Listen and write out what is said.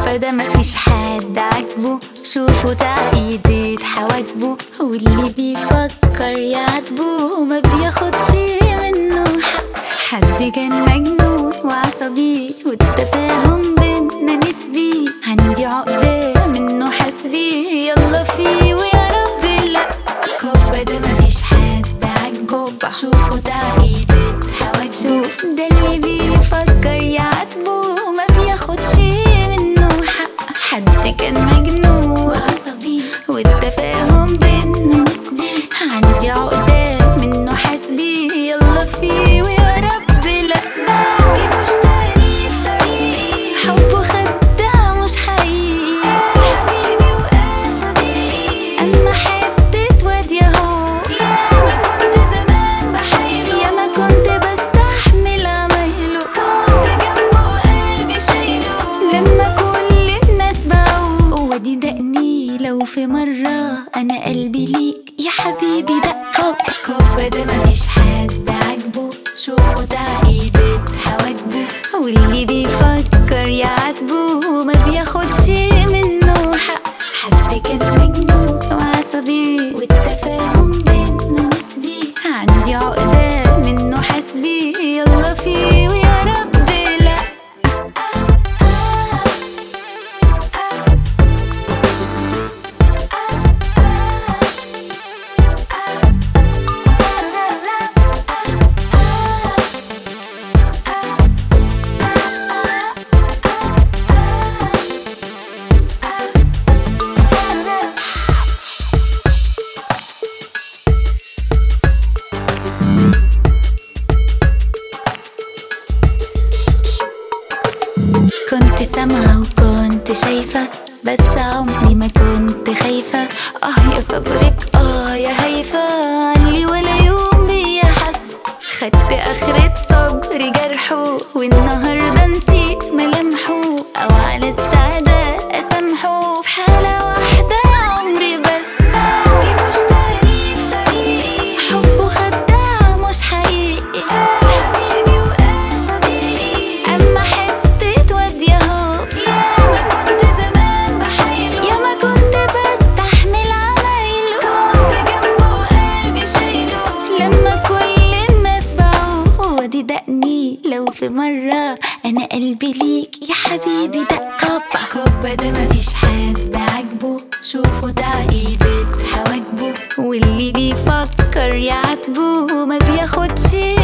كوبا ده مفيش حد عاجبه، شوفوا تعقيدة حواجبه، واللي بيفكر يعاتبه ما بياخدش منه حق. حد كان مجنون وعصبي والتفاهم بينا نسبي، عندي عقدة منه حسبي، يلا فيه ويا رب لا. كوبا ده مفيش حد عاجبه، شوفوا تعقيدة حواجبه، ده اللي بيفكر يعاتبه ما بياخدش منه حق. حد كان مجنون وعصبي والتفاهم بينا نسبي، عندي عقدة منه حسبي، يلا فيه ويا رب لا. باقي مش تاني في طريقي، حبه خداع مش حقيقي، حبيبي وقصدي أما حتة واد ياهو. ياما كنت زمان بحايله، ياما كنت بستحمل عمايله، كنت جنبه وقلبي شايله لما كل الناس باعوه. وادي دقني لو في مرة أنا قلبي ليك يا حبيبي دق. كوبا ده مفيش حد عاجبه، شوفوا تعقيدة حواجبه، واللي بيفكر يعاتبه ما بياخدش منه حق. حد كان مجنون وعصبي والتفاهم بينا نسبي، عندي عقدة منه حسبي، يلا فيه ويا رب لا. كنت سامعة وكنت شايفة، بس عمري ما كنت خايفة. يا صبرك يا هيفا، علي ولا يوم بيا حس. خدت آخرة صبري جرحه، والنهاردة نسيت ملامحه، أو على استعداد أسامحه في حالة واحدة يا عمري بس. باقي مش تاني في طريقي، حبه خداع مش حقيقي، حبيبي وقصدي أما حتة واد ياهو. ياما كنت زمان بحايله، ياما كنت بستحمل عمايله، كنت جنبه وقلبي شايله لما كل الناس باعوه. وادي دقني لو في مرة أنا قلبي ليك يا حبيبي دق. كوبا ده مفيش حد عاجبه، شوفوا تعقيدة حواجبه، واللي بيفكر يعاتبه ما بياخدش